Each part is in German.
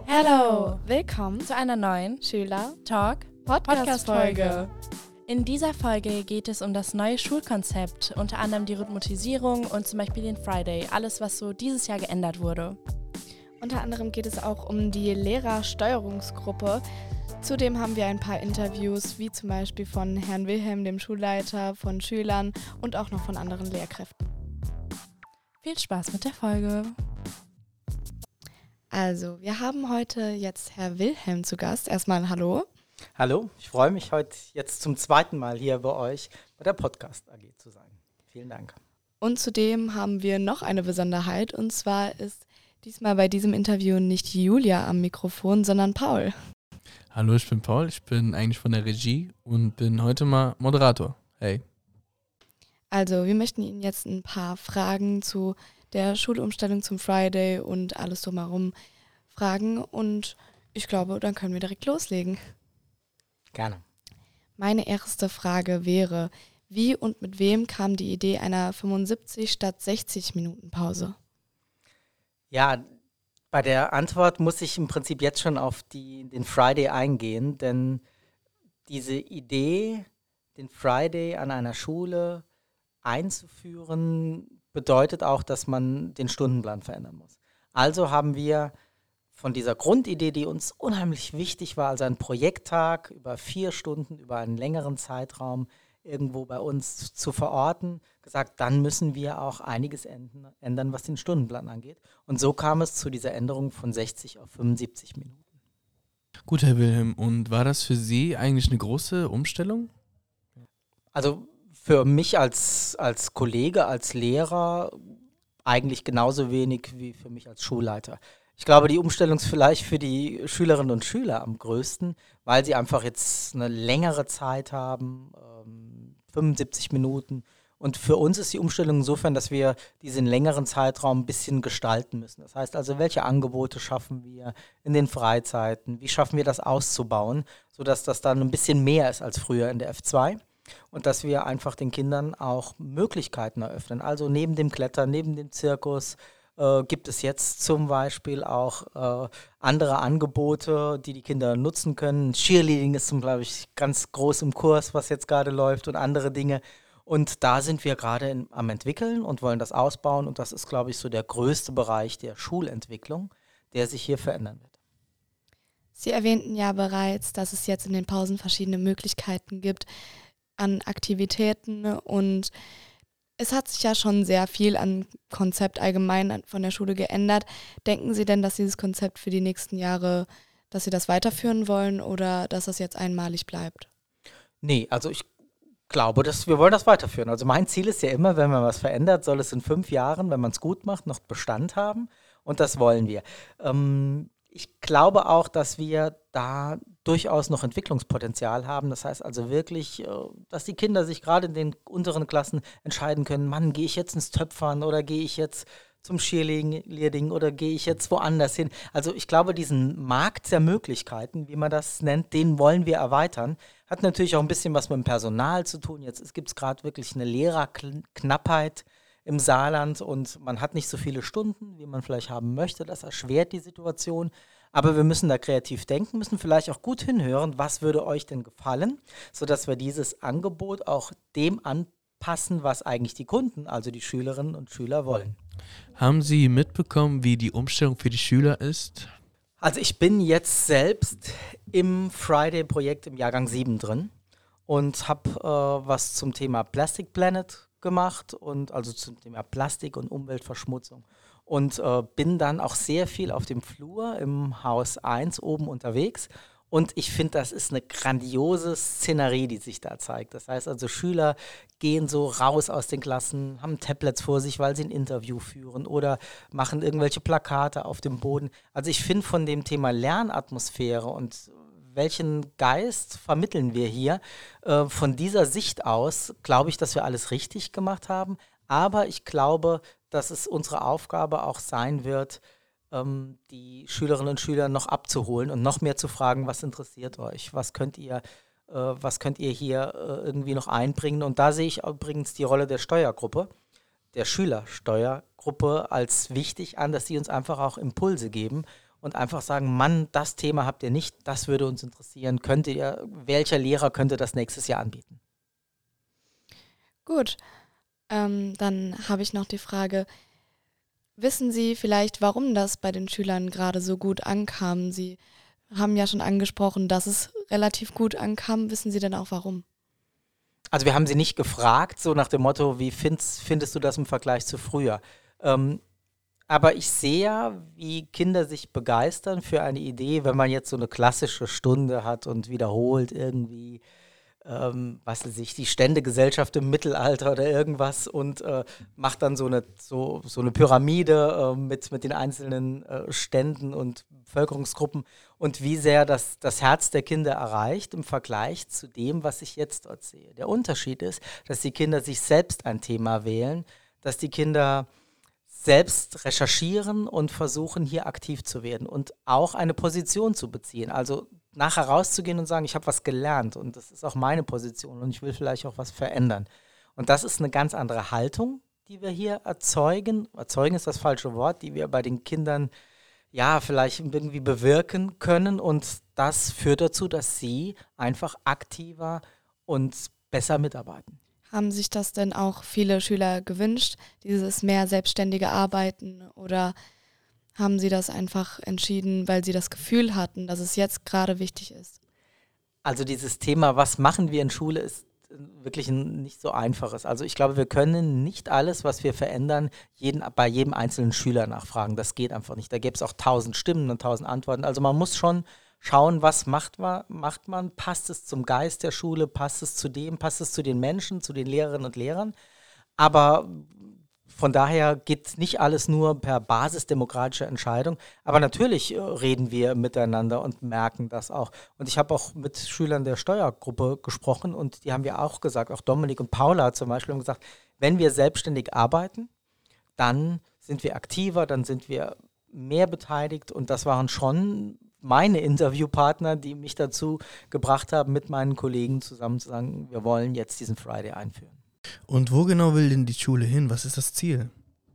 Hallo, willkommen zu einer neuen Schüler-Talk-Podcast-Folge. In dieser Folge geht es um das neue Schulkonzept, unter anderem die Rhythmusisierung und zum Beispiel den Friday, alles was so dieses Jahr geändert wurde. Unter anderem geht es auch um die Lehrersteuerungsgruppe. Zudem haben wir ein paar Interviews, wie zum Beispiel von Herrn Wilhelm, dem Schulleiter, von Schülern und auch noch von anderen Lehrkräften. Viel Spaß mit der Folge. Also, wir haben heute jetzt Herr Wilhelm zu Gast. Erstmal hallo. Hallo, ich freue mich heute jetzt zum zweiten Mal hier bei euch bei der Podcast AG zu sein. Vielen Dank. Und zudem haben wir noch eine Besonderheit, und zwar ist diesmal bei diesem Interview nicht Julia am Mikrofon, sondern Paul. Hallo, ich bin Paul, ich bin eigentlich von der Regie und bin heute mal Moderator. Hey. Also, wir möchten Ihnen jetzt ein paar Fragen zu der Schulumstellung zum Friday und alles drumherum fragen, und ich glaube, dann können wir direkt loslegen. Gerne. Meine erste Frage wäre, wie und mit wem kam die Idee einer 75 statt 60 Minuten Pause? Ja, bei der Antwort muss ich im Prinzip jetzt schon auf den Friday eingehen, denn diese Idee, den Friday an einer Schule einzuführen, bedeutet auch, dass man den Stundenplan verändern muss. Also haben wir von dieser Grundidee, die uns unheimlich wichtig war, also ein Projekttag über 4 Stunden, über einen längeren Zeitraum irgendwo bei uns zu verorten, gesagt, dann müssen wir auch einiges ändern, was den Stundenplan angeht. Und so kam es zu dieser Änderung von 60 auf 75 Minuten. Gut, Herr Wilhelm, und war das für Sie eigentlich eine große Umstellung? Also für mich als Kollege, als Lehrer eigentlich genauso wenig wie für mich als Schulleiter. Ich glaube, die Umstellung ist vielleicht für die Schülerinnen und Schüler am größten, weil sie einfach jetzt eine längere Zeit haben, 75 Minuten. Und für uns ist die Umstellung insofern, dass wir diesen längeren Zeitraum ein bisschen gestalten müssen. Das heißt also, welche Angebote schaffen wir in den Freizeiten? Wie schaffen wir das auszubauen, sodass das dann ein bisschen mehr ist als früher in der F2? Und dass wir einfach den Kindern auch Möglichkeiten eröffnen. Also neben dem Klettern, neben dem Zirkus gibt es jetzt zum Beispiel auch andere Angebote, die Kinder nutzen können. Cheerleading ist glaube ich, ganz groß im Kurs, was jetzt gerade läuft, und andere Dinge. Und da sind wir gerade am entwickeln und wollen das ausbauen. Und das ist, glaube ich, so der größte Bereich der Schulentwicklung, der sich hier verändern wird. Sie erwähnten ja bereits, dass es jetzt in den Pausen verschiedene Möglichkeiten gibt an Aktivitäten, und es hat sich ja schon sehr viel an Konzept allgemein von der Schule geändert. Denken Sie denn, dass dieses Konzept für die nächsten Jahre, dass Sie das weiterführen wollen oder dass das jetzt einmalig bleibt? Nee, also ich glaube, wir wollen das weiterführen. Also mein Ziel ist ja immer, wenn man was verändert, soll es in 5 Jahren, wenn man es gut macht, noch Bestand haben, und das wollen wir. Ich glaube auch, dass wir da durchaus noch Entwicklungspotenzial haben. Das heißt also wirklich, dass die Kinder sich gerade in den unteren Klassen entscheiden können, Mann, gehe ich jetzt ins Töpfern oder gehe ich jetzt zum Cheerleading oder gehe ich jetzt woanders hin. Also ich glaube, diesen Markt der Möglichkeiten, wie man das nennt, den wollen wir erweitern. Hat natürlich auch ein bisschen was mit dem Personal zu tun. Jetzt gibt es gerade wirklich eine Lehrerknappheit im Saarland und man hat nicht so viele Stunden, wie man vielleicht haben möchte. Das erschwert die Situation. Aber wir müssen da kreativ denken, müssen vielleicht auch gut hinhören, was würde euch denn gefallen, sodass wir dieses Angebot auch dem anpassen, was eigentlich die Kunden, also die Schülerinnen und Schüler wollen. Haben Sie mitbekommen, wie die Umstellung für die Schüler ist? Also ich bin jetzt selbst im Friday-Projekt im Jahrgang 7 drin und habe was zum Thema Plastic Planet gemacht, und also zum Thema Plastik und Umweltverschmutzung. Und bin dann auch sehr viel auf dem Flur im Haus 1 oben unterwegs. Und ich finde, das ist eine grandiose Szenerie, die sich da zeigt. Das heißt also, Schüler gehen so raus aus den Klassen, haben Tablets vor sich, weil sie ein Interview führen oder machen irgendwelche Plakate auf dem Boden. Also ich finde, von dem Thema Lernatmosphäre und welchen Geist vermitteln wir hier, von dieser Sicht aus glaube ich, dass wir alles richtig gemacht haben. Aber ich glaube, dass es unsere Aufgabe auch sein wird, die Schülerinnen und Schüler noch abzuholen und noch mehr zu fragen, was interessiert euch, was könnt ihr hier irgendwie noch einbringen. Und da sehe ich übrigens die Rolle der Steuergruppe, der Schülersteuergruppe als wichtig an, dass sie uns einfach auch Impulse geben und einfach sagen, Mann, das Thema habt ihr nicht, das würde uns interessieren. Welcher Lehrer könnte das nächstes Jahr anbieten? Gut, dann habe ich noch die Frage, wissen Sie vielleicht, warum das bei den Schülern gerade so gut ankam? Sie haben ja schon angesprochen, dass es relativ gut ankam. Wissen Sie denn auch warum? Also wir haben sie nicht gefragt, so nach dem Motto, wie findest du das im Vergleich zu früher? Aber ich sehe ja, wie Kinder sich begeistern für eine Idee, wenn man jetzt so eine klassische Stunde hat und wiederholt irgendwie, was weiß ich, die Ständegesellschaft im Mittelalter oder irgendwas und macht dann so eine Pyramide mit den einzelnen Ständen und Bevölkerungsgruppen und wie sehr das Herz der Kinder erreicht im Vergleich zu dem, was ich jetzt dort sehe. Der Unterschied ist, dass die Kinder sich selbst ein Thema wählen, dass die Kinder selbst recherchieren und versuchen, hier aktiv zu werden und auch eine Position zu beziehen. Also nachher rauszugehen und sagen, ich habe was gelernt und das ist auch meine Position und ich will vielleicht auch was verändern. Und das ist eine ganz andere Haltung, die wir hier erzeugen. Erzeugen ist das falsche Wort, die wir bei den Kindern ja vielleicht irgendwie bewirken können. Und das führt dazu, dass sie einfach aktiver und besser mitarbeiten. Haben sich das denn auch viele Schüler gewünscht, dieses mehr selbstständige Arbeiten, oder haben sie das einfach entschieden, weil sie das Gefühl hatten, dass es jetzt gerade wichtig ist? Also dieses Thema, was machen wir in Schule, ist wirklich ein nicht so einfaches. Also ich glaube, wir können nicht alles, was wir verändern, bei jedem einzelnen Schüler nachfragen. Das geht einfach nicht. Da gäbe es auch 1000 Stimmen und 1000 Antworten. Also man muss schon schauen, was macht man, passt es zum Geist der Schule, passt es zu den Menschen, zu den Lehrerinnen und Lehrern. Aber von daher geht nicht alles nur per basisdemokratischer Entscheidung. Aber natürlich reden wir miteinander und merken das auch. Und ich habe auch mit Schülern der Steuergruppe gesprochen und die haben ja auch gesagt, auch Dominik und Paula zum Beispiel haben gesagt, wenn wir selbstständig arbeiten, dann sind wir aktiver, dann sind wir mehr beteiligt. Und das waren schon meine Interviewpartner, die mich dazu gebracht haben, mit meinen Kollegen zusammen zu sagen, wir wollen jetzt diesen Friday einführen. Und wo genau will denn die Schule hin? Was ist das Ziel?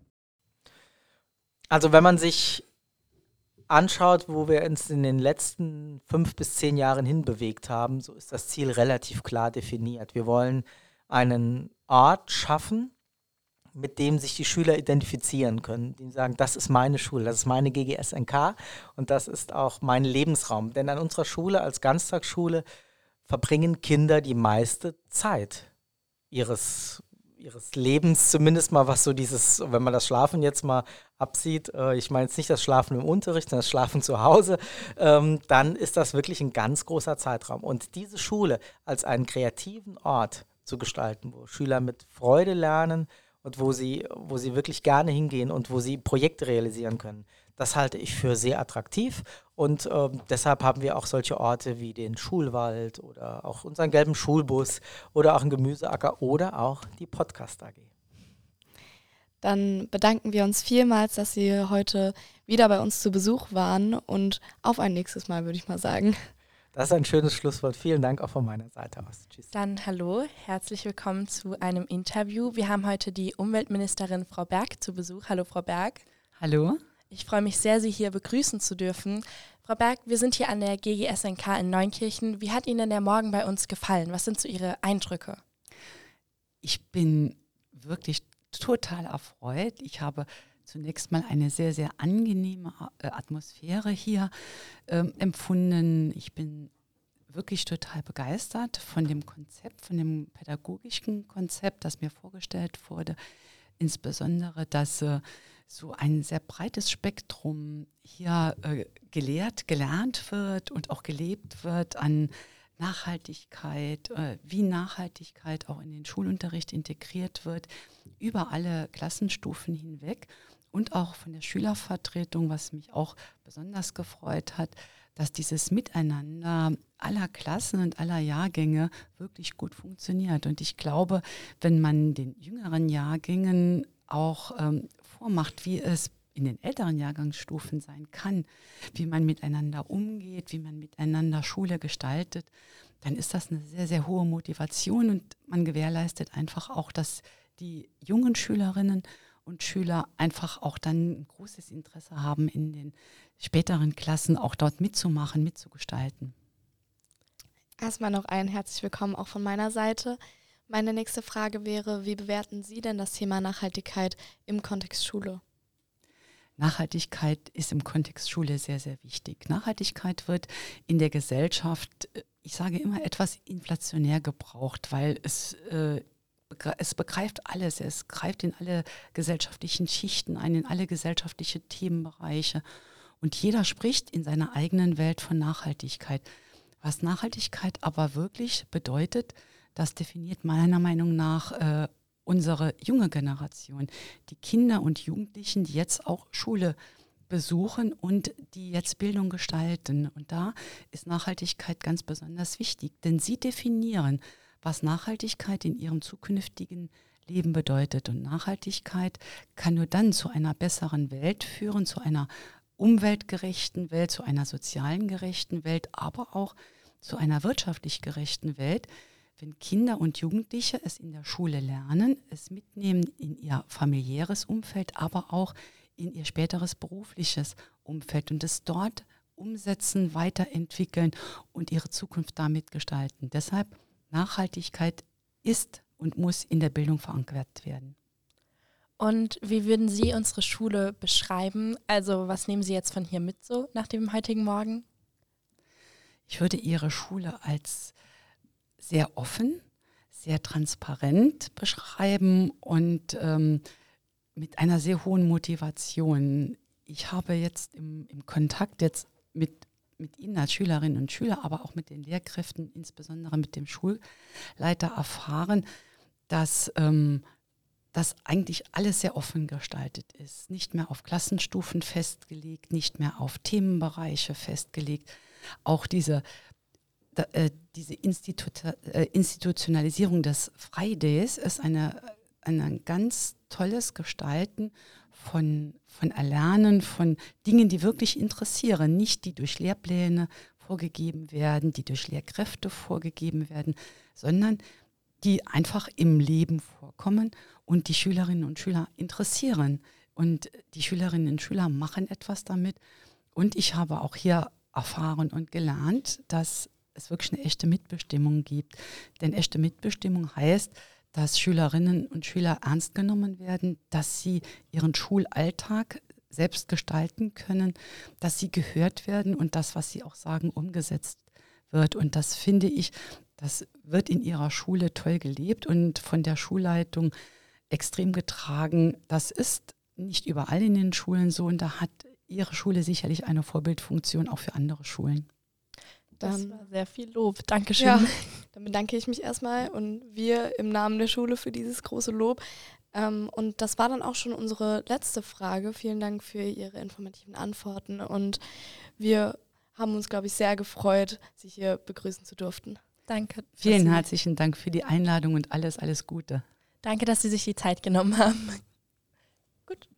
Also wenn man sich anschaut, wo wir uns in den letzten 5 bis 10 Jahren hinbewegt haben, so ist das Ziel relativ klar definiert. Wir wollen einen Ort schaffen, mit dem sich die Schüler identifizieren können. Die sagen, das ist meine Schule, das ist meine GGS-NK und das ist auch mein Lebensraum. Denn an unserer Schule als Ganztagsschule verbringen Kinder die meiste Zeit ihres Lebens, zumindest mal was so dieses, wenn man das Schlafen jetzt mal absieht, ich meine jetzt nicht das Schlafen im Unterricht, sondern das Schlafen zu Hause, dann ist das wirklich ein ganz großer Zeitraum. Und diese Schule als einen kreativen Ort zu gestalten, wo Schüler mit Freude lernen und wo sie wirklich gerne hingehen und wo sie Projekte realisieren können, das halte ich für sehr attraktiv und deshalb haben wir auch solche Orte wie den Schulwald oder auch unseren gelben Schulbus oder auch einen Gemüseacker oder auch die Podcast AG. Dann bedanken wir uns vielmals, dass Sie heute wieder bei uns zu Besuch waren und auf ein nächstes Mal, würde ich mal sagen. Das ist ein schönes Schlusswort. Vielen Dank auch von meiner Seite aus. Tschüss. Dann hallo, herzlich willkommen zu einem Interview. Wir haben heute die Umweltministerin Frau Berg zu Besuch. Hallo Frau Berg. Hallo. Ich freue mich sehr, Sie hier begrüßen zu dürfen. Frau Berg, wir sind hier an der GGS-NK in Neunkirchen. Wie hat Ihnen denn der Morgen bei uns gefallen? Was sind so Ihre Eindrücke? Ich bin wirklich total erfreut. Ich habe zunächst mal eine sehr, sehr angenehme Atmosphäre hier empfunden. Ich bin wirklich total begeistert von dem Konzept, von dem pädagogischen Konzept, das mir vorgestellt wurde. Insbesondere, dass so ein sehr breites Spektrum hier gelernt wird und auch gelebt wird an Nachhaltigkeit, wie Nachhaltigkeit auch in den Schulunterricht integriert wird, über alle Klassenstufen hinweg und auch von der Schülervertretung, was mich auch besonders gefreut hat, dass dieses Miteinander aller Klassen und aller Jahrgänge wirklich gut funktioniert. Und ich glaube, wenn man den jüngeren Jahrgängen auch vormacht, wie es in den älteren Jahrgangsstufen sein kann, wie man miteinander umgeht, wie man miteinander Schule gestaltet, dann ist das eine sehr, sehr hohe Motivation und man gewährleistet einfach auch, dass die jungen Schülerinnen und Schüler einfach auch dann ein großes Interesse haben, in den späteren Klassen auch dort mitzumachen, mitzugestalten. Erstmal noch ein herzlich willkommen auch von meiner Seite. Meine nächste Frage wäre, wie bewerten Sie denn das Thema Nachhaltigkeit im Kontext Schule? Nachhaltigkeit ist im Kontext Schule sehr, sehr wichtig. Nachhaltigkeit wird in der Gesellschaft, ich sage immer, etwas inflationär gebraucht, weil es begreift alles, es greift in alle gesellschaftlichen Schichten ein, in alle gesellschaftliche Themenbereiche. Und jeder spricht in seiner eigenen Welt von Nachhaltigkeit. Was Nachhaltigkeit aber wirklich bedeutet, das definiert meiner Meinung nach unsere junge Generation, die Kinder und Jugendlichen, die jetzt auch Schule besuchen und die jetzt Bildung gestalten. Und da ist Nachhaltigkeit ganz besonders wichtig, denn sie definieren, was Nachhaltigkeit in ihrem zukünftigen Leben bedeutet. Und Nachhaltigkeit kann nur dann zu einer besseren Welt führen, zu einer umweltgerechten Welt, zu einer sozialen gerechten Welt, aber auch zu einer wirtschaftlich gerechten Welt, wenn Kinder und Jugendliche es in der Schule lernen, es mitnehmen in ihr familiäres Umfeld, aber auch in ihr späteres berufliches Umfeld und es dort umsetzen, weiterentwickeln und ihre Zukunft damit gestalten. Deshalb Nachhaltigkeit ist und muss in der Bildung verankert werden. Und wie würden Sie unsere Schule beschreiben? Also was nehmen Sie jetzt von hier mit so nach dem heutigen Morgen? Ich würde Ihre Schule als sehr offen, sehr transparent beschreiben und mit einer sehr hohen Motivation. Ich habe jetzt im Kontakt jetzt mit Ihnen als Schülerinnen und Schüler, aber auch mit den Lehrkräften, insbesondere mit dem Schulleiter erfahren, dass das eigentlich alles sehr offen gestaltet ist. Nicht mehr auf Klassenstufen festgelegt, nicht mehr auf Themenbereiche festgelegt. Auch diese Institutionalisierung des Fridays ist ein ganz tolles Gestalten von Erlernen, von Dingen, die wirklich interessieren, nicht die durch Lehrpläne vorgegeben werden, die durch Lehrkräfte vorgegeben werden, sondern die einfach im Leben vorkommen und die Schülerinnen und Schüler interessieren. Und die Schülerinnen und Schüler machen etwas damit. Und ich habe auch hier erfahren und gelernt, dass es wirklich eine echte Mitbestimmung gibt. Denn echte Mitbestimmung heißt, dass Schülerinnen und Schüler ernst genommen werden, dass sie ihren Schulalltag selbst gestalten können, dass sie gehört werden und das, was sie auch sagen, umgesetzt wird. Und das finde ich, das wird in ihrer Schule toll gelebt und von der Schulleitung extrem getragen. Das ist nicht überall in den Schulen so und da hat Ihre Schule sicherlich eine Vorbildfunktion auch für andere Schulen. Das war sehr viel Lob. Dankeschön. Ja, dann bedanke ich mich erstmal und wir im Namen der Schule für dieses große Lob. Und das war dann auch schon unsere letzte Frage. Vielen Dank für Ihre informativen Antworten und wir haben uns, glaube ich, sehr gefreut, Sie hier begrüßen zu dürfen. Danke. Vielen herzlichen Dank für die Einladung und alles Gute. Danke, dass Sie sich die Zeit genommen haben. Gut.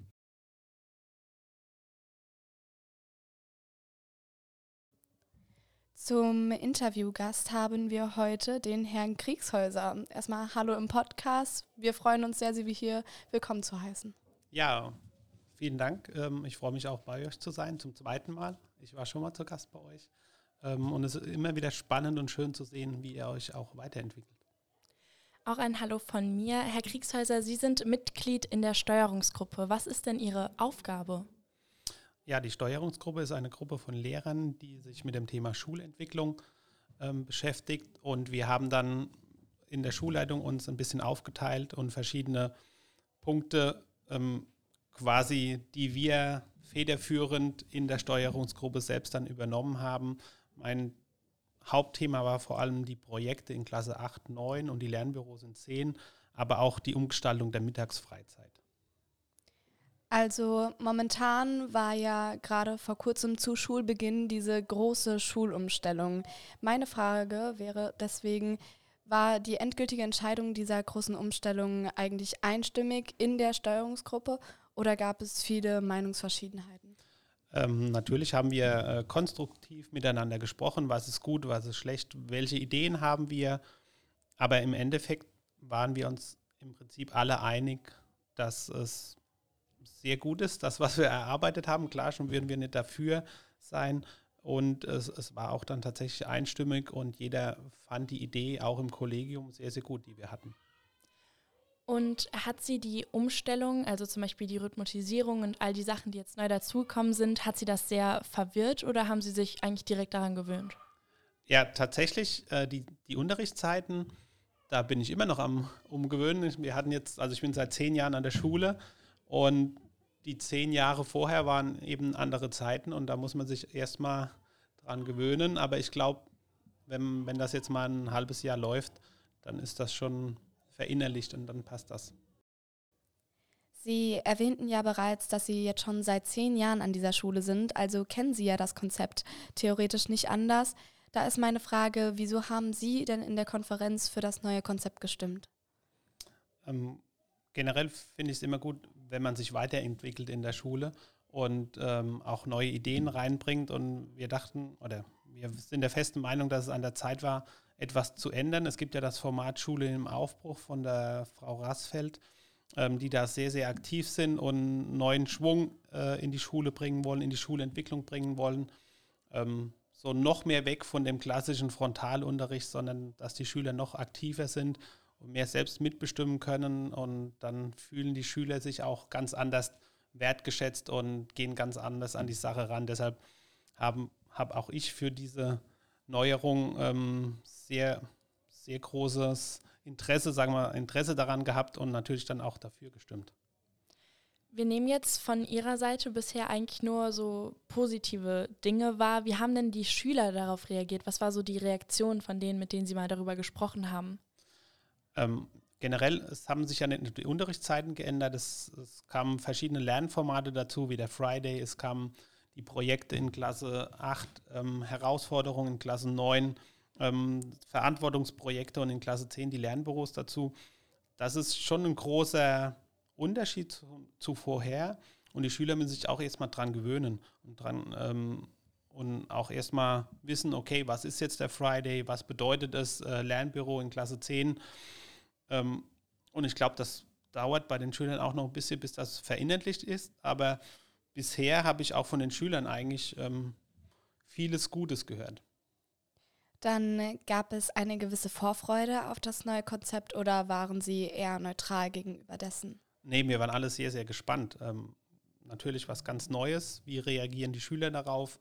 Zum Interviewgast haben wir heute den Herrn Kriegshäuser. Erstmal hallo im Podcast. Wir freuen uns sehr, Sie hier willkommen zu heißen. Ja, vielen Dank. Ich freue mich auch bei euch zu sein, zum zweiten Mal. Ich war schon mal zu Gast bei euch. Und es ist immer wieder spannend und schön zu sehen, wie ihr euch auch weiterentwickelt. Auch ein Hallo von mir. Herr Kriegshäuser, Sie sind Mitglied in der Steuerungsgruppe. Was ist denn Ihre Aufgabe? Ja, die Steuerungsgruppe ist eine Gruppe von Lehrern, die sich mit dem Thema Schulentwicklung beschäftigt. Und wir haben dann in der Schulleitung uns ein bisschen aufgeteilt und verschiedene Punkte quasi, die wir federführend in der Steuerungsgruppe selbst dann übernommen haben. Mein Hauptthema war vor allem die Projekte in Klasse 8, 9 und die Lernbüros in 10, aber auch die Umgestaltung der Mittagsfreizeit. Also momentan war ja gerade vor kurzem zu Schulbeginn diese große Schulumstellung. Meine Frage wäre deswegen, war die endgültige Entscheidung dieser großen Umstellung eigentlich einstimmig in der Steuerungsgruppe oder gab es viele Meinungsverschiedenheiten? Natürlich haben wir konstruktiv miteinander gesprochen, was ist gut, was ist schlecht, welche Ideen haben wir, aber im Endeffekt waren wir uns im Prinzip alle einig, dass es sehr gut ist, das, was wir erarbeitet haben. Klar, schon würden wir nicht dafür sein. Und es war auch dann tatsächlich einstimmig und jeder fand die Idee auch im Kollegium sehr, sehr gut, die wir hatten. Und hat sie die Umstellung, also zum Beispiel die Rhythmusierung und all die Sachen, die jetzt neu dazugekommen sind, hat sie das sehr verwirrt oder haben sie sich eigentlich direkt daran gewöhnt? Ja, tatsächlich, die Unterrichtszeiten, da bin ich immer noch am Umgewöhnen. Wir hatten jetzt, also ich bin seit 10 Jahren an der Schule und die 10 Jahre vorher waren eben andere Zeiten und da muss man sich erstmal dran gewöhnen. Aber ich glaube, wenn das jetzt mal ein halbes Jahr läuft, dann ist das schon verinnerlicht und dann passt das. Sie erwähnten ja bereits, dass Sie jetzt schon seit 10 Jahren an dieser Schule sind, also kennen Sie ja das Konzept theoretisch nicht anders. Da ist meine Frage, wieso haben Sie denn in der Konferenz für das neue Konzept gestimmt? Generell finde ich es immer gut, wenn man sich weiterentwickelt in der Schule und auch neue Ideen reinbringt. Und wir dachten, oder wir sind der festen Meinung, dass es an der Zeit war, etwas zu ändern. Es gibt ja das Format Schule im Aufbruch von der Frau Rassfeld, die da sehr, sehr aktiv sind und neuen Schwung in die Schule bringen wollen, in die Schulentwicklung bringen wollen. So noch mehr weg von dem klassischen Frontalunterricht, sondern dass die Schüler noch aktiver sind und mehr selbst mitbestimmen können. Und dann fühlen die Schüler sich auch ganz anders wertgeschätzt und gehen ganz anders an die Sache ran. Deshalb habe auch ich für diese Neuerung sehr, sehr großes Interesse daran gehabt und natürlich dann auch dafür gestimmt. Wir nehmen jetzt von Ihrer Seite bisher eigentlich nur so positive Dinge wahr. Wie haben denn die Schüler darauf reagiert? Was war so die Reaktion von denen, mit denen Sie mal darüber gesprochen haben? Generell, es haben sich ja nicht die Unterrichtszeiten geändert. Es kamen verschiedene Lernformate dazu, wie der Friday. Es kamen die Projekte in Klasse 8, Herausforderungen in Klasse 9, Verantwortungsprojekte und in Klasse 10 die Lernbüros dazu. Das ist schon ein großer Unterschied zu vorher und die Schüler müssen sich auch erstmal dran gewöhnen und auch erstmal wissen, okay, was ist jetzt der Friday, was bedeutet das Lernbüro in Klasse 10 und ich glaube, das dauert bei den Schülern auch noch ein bisschen, bis das verinnerlicht ist, aber bisher habe ich auch von den Schülern eigentlich vieles Gutes gehört. Dann gab es eine gewisse Vorfreude auf das neue Konzept oder waren Sie eher neutral gegenüber dessen? Nee, wir waren alle sehr, sehr gespannt. Natürlich was ganz Neues. Wie reagieren die Schüler darauf?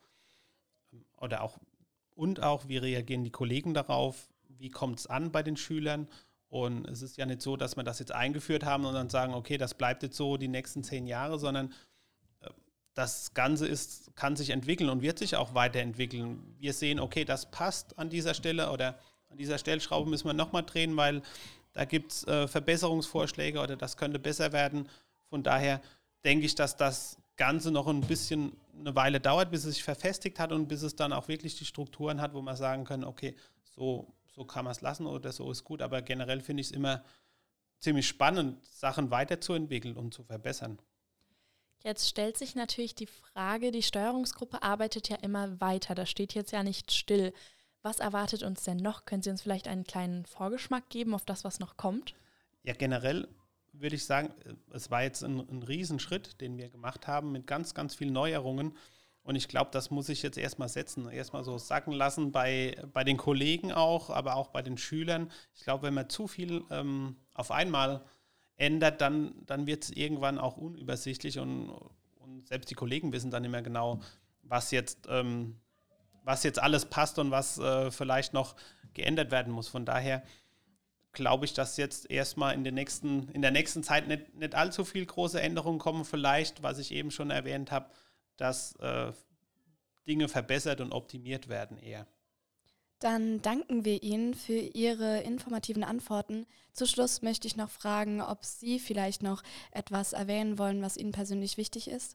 Und auch, wie reagieren die Kollegen darauf? Wie kommt es an bei den Schülern? Und es ist ja nicht so, dass wir das jetzt eingeführt haben und dann sagen, okay, das bleibt jetzt so die nächsten 10 Jahre, sondern das Ganze kann sich entwickeln und wird sich auch weiterentwickeln. Wir sehen, okay, das passt an dieser Stelle oder an dieser Stellschraube müssen wir nochmal drehen, weil da gibt es Verbesserungsvorschläge oder das könnte besser werden. Von daher denke ich, dass das Ganze noch ein bisschen eine Weile dauert, bis es sich verfestigt hat und bis es dann auch wirklich die Strukturen hat, wo man sagen kann, okay, so kann man es lassen oder so ist gut. Aber generell finde ich es immer ziemlich spannend, Sachen weiterzuentwickeln und zu verbessern. Jetzt stellt sich natürlich die Frage, die Steuerungsgruppe arbeitet ja immer weiter, das steht jetzt ja nicht still. Was erwartet uns denn noch? Können Sie uns vielleicht einen kleinen Vorgeschmack geben auf das, was noch kommt? Ja, generell würde ich sagen, es war jetzt ein Riesenschritt, den wir gemacht haben mit ganz, ganz vielen Neuerungen. Und ich glaube, das muss ich jetzt erstmal setzen, erstmal so sacken lassen bei den Kollegen auch, aber auch bei den Schülern. Ich glaube, wenn man zu viel auf einmal ändert, dann wird es irgendwann auch unübersichtlich und selbst die Kollegen wissen dann nicht mehr genau, was jetzt alles passt und was vielleicht noch geändert werden muss. Von daher glaube ich, dass jetzt erstmal in der nächsten Zeit nicht allzu viel große Änderungen kommen. Vielleicht, was ich eben schon erwähnt habe, dass Dinge verbessert und optimiert werden eher. Dann danken wir Ihnen für Ihre informativen Antworten. Zu Schluss möchte ich noch fragen, ob Sie vielleicht noch etwas erwähnen wollen, was Ihnen persönlich wichtig ist.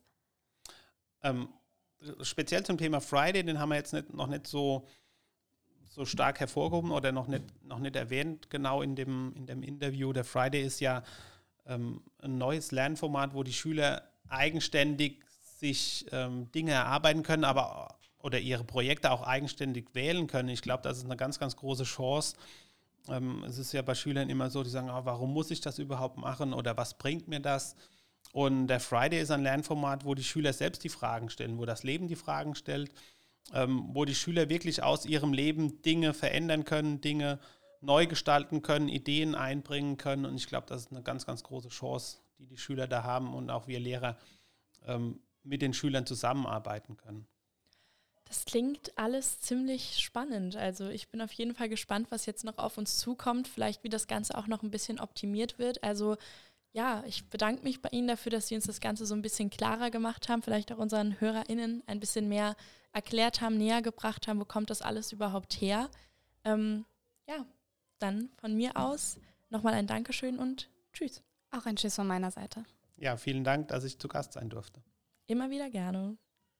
Speziell zum Thema Friday, den haben wir jetzt noch nicht so stark hervorgehoben oder noch nicht erwähnt, genau in dem Interview. Der Friday ist ja ein neues Lernformat, wo die Schüler eigenständig sich Dinge erarbeiten können, oder ihre Projekte auch eigenständig wählen können. Ich glaube, das ist eine ganz, ganz große Chance. Es ist ja bei Schülern immer so, die sagen, warum muss ich das überhaupt machen oder was bringt mir das? Und der Friday ist ein Lernformat, wo die Schüler selbst die Fragen stellen, wo das Leben die Fragen stellt, wo die Schüler wirklich aus ihrem Leben Dinge verändern können, Dinge neu gestalten können, Ideen einbringen können. Und ich glaube, das ist eine ganz, ganz große Chance, die die Schüler da haben und auch wir Lehrer mit den Schülern zusammenarbeiten können. Das klingt alles ziemlich spannend. Also ich bin auf jeden Fall gespannt, was jetzt noch auf uns zukommt. Vielleicht, wie das Ganze auch noch ein bisschen optimiert wird. Also ja, ich bedanke mich bei Ihnen dafür, dass Sie uns das Ganze so ein bisschen klarer gemacht haben, vielleicht auch unseren HörerInnen ein bisschen mehr erklärt haben, näher gebracht haben, wo kommt das alles überhaupt her. Ja, dann von mir aus nochmal ein Dankeschön und tschüss. Auch ein Tschüss von meiner Seite. Ja, vielen Dank, dass ich zu Gast sein durfte. Immer wieder gerne.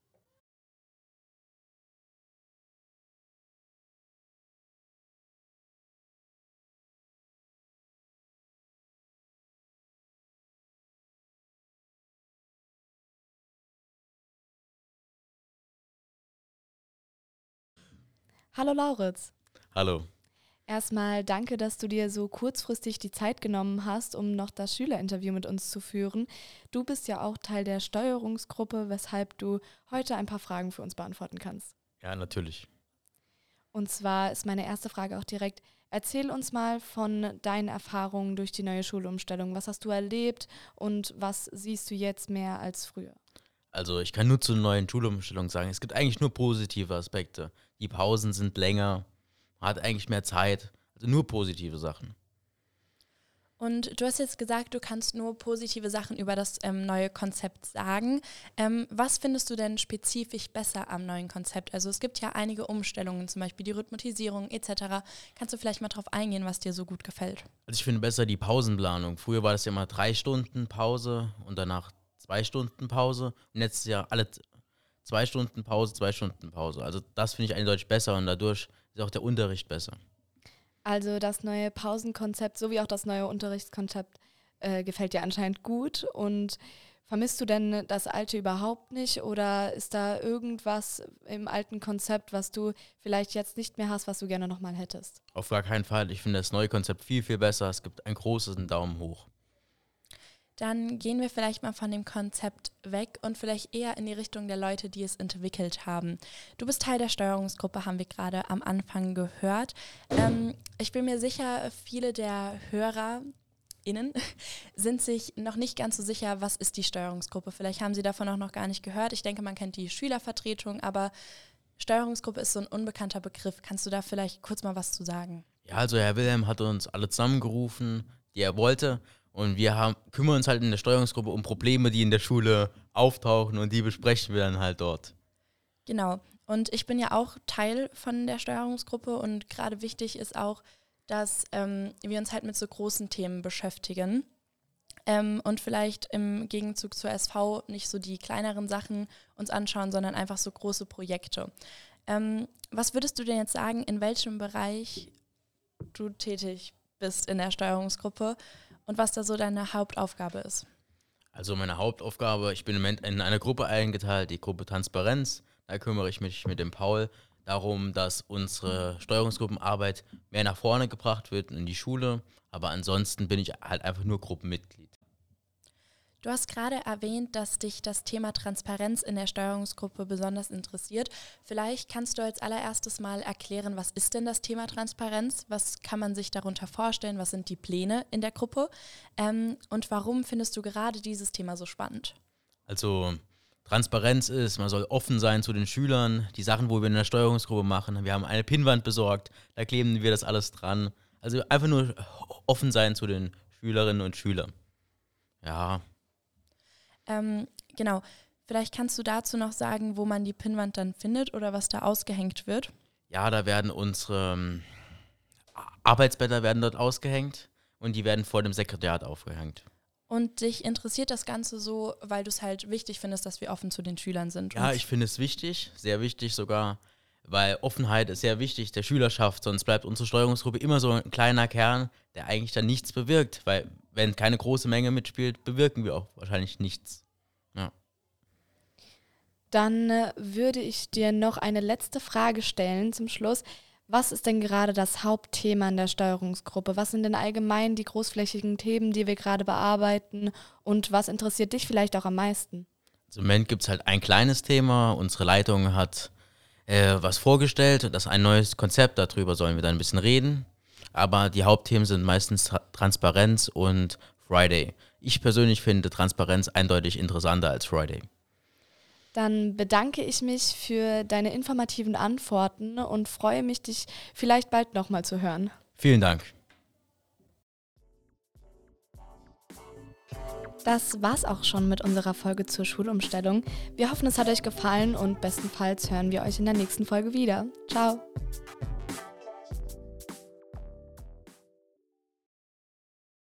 Hallo Lauritz. Hallo. Erstmal danke, dass du dir so kurzfristig die Zeit genommen hast, um noch das Schülerinterview mit uns zu führen. Du bist ja auch Teil der Steuerungsgruppe, weshalb du heute ein paar Fragen für uns beantworten kannst. Ja, natürlich. Und zwar ist meine erste Frage auch direkt, erzähl uns mal von deinen Erfahrungen durch die neue Schulumstellung. Was hast du erlebt und was siehst du jetzt mehr als früher? Also ich kann nur zur neuen Schulumstellung sagen, es gibt eigentlich nur positive Aspekte. Die Pausen sind länger, man hat eigentlich mehr Zeit, also nur positive Sachen. Und du hast jetzt gesagt, du kannst nur positive Sachen über das neue Konzept sagen. Was findest du denn spezifisch besser am neuen Konzept? Also es gibt ja einige Umstellungen, zum Beispiel die Rhythmisierung etc. Kannst du vielleicht mal drauf eingehen, was dir so gut gefällt? Also ich finde besser die Pausenplanung. Früher war das ja immer 3 Stunden Pause und danach 2 Stunden Pause. Und jetzt ist ja alle 2 Stunden Pause, 2 Stunden Pause. Also das finde ich eindeutig besser und dadurch ist auch der Unterricht besser. Also das neue Pausenkonzept sowie auch das neue Unterrichtskonzept gefällt dir anscheinend gut. Und vermisst du denn das alte überhaupt nicht? Oder ist da irgendwas im alten Konzept, was du vielleicht jetzt nicht mehr hast, was du gerne nochmal hättest? Auf gar keinen Fall. Ich finde das neue Konzept viel, viel besser. Es gibt einen großen Daumen hoch. Dann gehen wir vielleicht mal von dem Konzept weg und vielleicht eher in die Richtung der Leute, die es entwickelt haben. Du bist Teil der Steuerungsgruppe, haben wir gerade am Anfang gehört. Ich bin mir sicher, viele der HörerInnen sind sich noch nicht ganz so sicher, was ist die Steuerungsgruppe. Vielleicht haben sie davon auch noch gar nicht gehört. Ich denke, man kennt die Schülervertretung, aber Steuerungsgruppe ist so ein unbekannter Begriff. Kannst du da vielleicht kurz mal was zu sagen? Ja, also Herr Wilhelm hat uns alle zusammengerufen, die er wollte. Und wir kümmern uns halt in der Steuerungsgruppe um Probleme, die in der Schule auftauchen und die besprechen wir dann halt dort. Genau. Und ich bin ja auch Teil von der Steuerungsgruppe und gerade wichtig ist auch, dass wir uns halt mit so großen Themen beschäftigen und vielleicht im Gegenzug zur SV nicht so die kleineren Sachen uns anschauen, sondern einfach so große Projekte. Was würdest du denn jetzt sagen, in welchem Bereich du tätig bist in der Steuerungsgruppe und was da so deine Hauptaufgabe ist? Also meine Hauptaufgabe, ich bin in einer Gruppe eingeteilt, die Gruppe Transparenz. Da kümmere ich mich mit dem Paul darum, dass unsere Steuerungsgruppenarbeit mehr nach vorne gebracht wird in die Schule. Aber ansonsten bin ich halt einfach nur Gruppenmitglied. Du hast gerade erwähnt, dass dich das Thema Transparenz in der Steuerungsgruppe besonders interessiert. Vielleicht kannst du als allererstes mal erklären, was ist denn das Thema Transparenz? Was kann man sich darunter vorstellen? Was sind die Pläne in der Gruppe? Und warum findest du gerade dieses Thema so spannend? Also Transparenz ist, man soll offen sein zu den Schülern. Die Sachen, wo wir in der Steuerungsgruppe machen, wir haben eine Pinnwand besorgt, da kleben wir das alles dran. Also einfach nur offen sein zu den Schülerinnen und Schülern. Ja. Genau. Vielleicht kannst du dazu noch sagen, wo man die Pinnwand dann findet oder was da ausgehängt wird? Ja, da werden unsere Arbeitsblätter werden dort ausgehängt und die werden vor dem Sekretariat aufgehängt. Und dich interessiert das Ganze so, weil du es halt wichtig findest, dass wir offen zu den Schülern sind? Ja, ich finde es wichtig, sehr wichtig sogar, weil Offenheit ist sehr wichtig der Schülerschaft, sonst bleibt unsere Steuerungsgruppe immer so ein kleiner Kern, der eigentlich dann nichts bewirkt, weil wenn keine große Menge mitspielt, bewirken wir auch wahrscheinlich nichts. Ja. Dann würde ich dir noch eine letzte Frage stellen zum Schluss. Was ist denn gerade das Hauptthema in der Steuerungsgruppe? Was sind denn allgemein die großflächigen Themen, die wir gerade bearbeiten? Und was interessiert dich vielleicht auch am meisten? Also im Moment gibt es halt ein kleines Thema. Unsere Leitung hat was vorgestellt. Das ist ein neues Konzept. Darüber sollen wir dann ein bisschen reden. Aber die Hauptthemen sind meistens Transparenz und Friday. Ich persönlich finde Transparenz eindeutig interessanter als Friday. Dann bedanke ich mich für deine informativen Antworten und freue mich, dich vielleicht bald nochmal zu hören. Vielen Dank. Das war's auch schon mit unserer Folge zur Schulumstellung. Wir hoffen, es hat euch gefallen und bestenfalls hören wir euch in der nächsten Folge wieder. Ciao!